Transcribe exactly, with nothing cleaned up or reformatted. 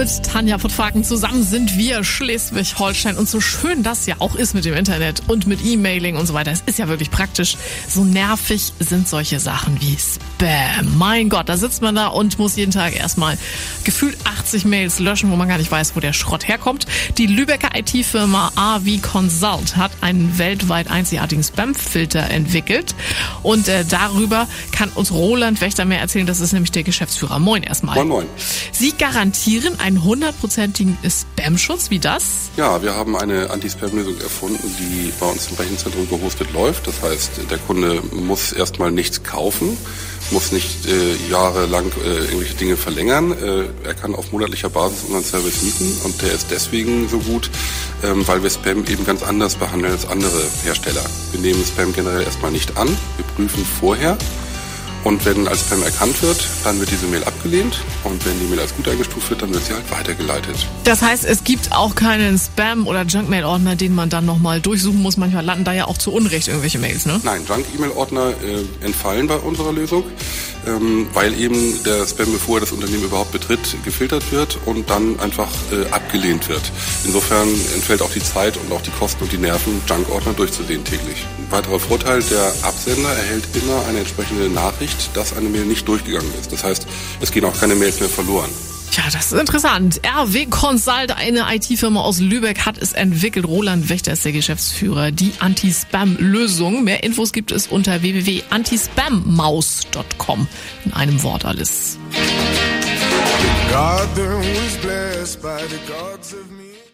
mit Tanja Puttfaken zusammen sind wir Schleswig-Holstein. Und so schön das ja auch ist mit dem Internet und mit E-Mailing und so weiter, es ist ja wirklich praktisch. So nervig sind solche Sachen wie Spam. Mein Gott, da sitzt man da und muss jeden Tag erstmal gefühlt achtzig Mails löschen, wo man gar nicht weiß, wo der Schrott herkommt. Die Lübecker I T-Firma A V Consult hat einen weltweit einzigartigen Spam-Filter entwickelt. Und äh, darüber kann uns Roland Wächter mehr erzählen. Das ist nämlich der Geschäftsführer. Moin erstmal. Moin, moin. Sie garantieren einen hundertprozentigen Spam-Schutz. Wie das? Ja, wir haben eine Anti-Spam-Lösung erfunden, die bei uns im Rechenzentrum gehostet läuft. Das heißt, der Kunde muss erstmal nichts kaufen, muss nicht äh, jahrelang äh, irgendwelche Dinge verlängern. Äh, er kann auf monatlicher Basis unseren Service mieten und der ist deswegen so gut, ähm, weil wir Spam eben ganz anders behandeln als andere Hersteller. Wir nehmen Spam generell erstmal nicht an, wir prüfen vorher. Und wenn als Spam erkannt wird, dann wird diese Mail abgelehnt. Und wenn die Mail als gut eingestuft wird, dann wird sie halt weitergeleitet. Das heißt, es gibt auch keinen Spam- oder Junk-Mail-Ordner, den man dann nochmal durchsuchen muss. Manchmal landen da ja auch zu Unrecht irgendwelche Mails, ne? Nein, Junk-E-Mail-Ordner äh, entfallen bei unserer Lösung, ähm, weil eben der Spam, bevor er das Unternehmen überhaupt betritt, gefiltert wird und dann einfach äh, abgelehnt wird. Insofern entfällt auch die Zeit und auch die Kosten und die Nerven, Junk-Ordner durchzusehen täglich. Ein weiterer Vorteil, der Absender erhält immer eine entsprechende Nachricht, dass eine Mail nicht durchgegangen ist. Das heißt, es gehen auch keine Mails mehr verloren. Tja, das ist interessant. R W Consult, eine I T-Firma aus Lübeck, hat es entwickelt. Roland Wächter ist der Geschäftsführer. Die Anti-Spam-Lösung. Mehr Infos gibt es unter w w w punkt antispammaus punkt com. In einem Wort alles.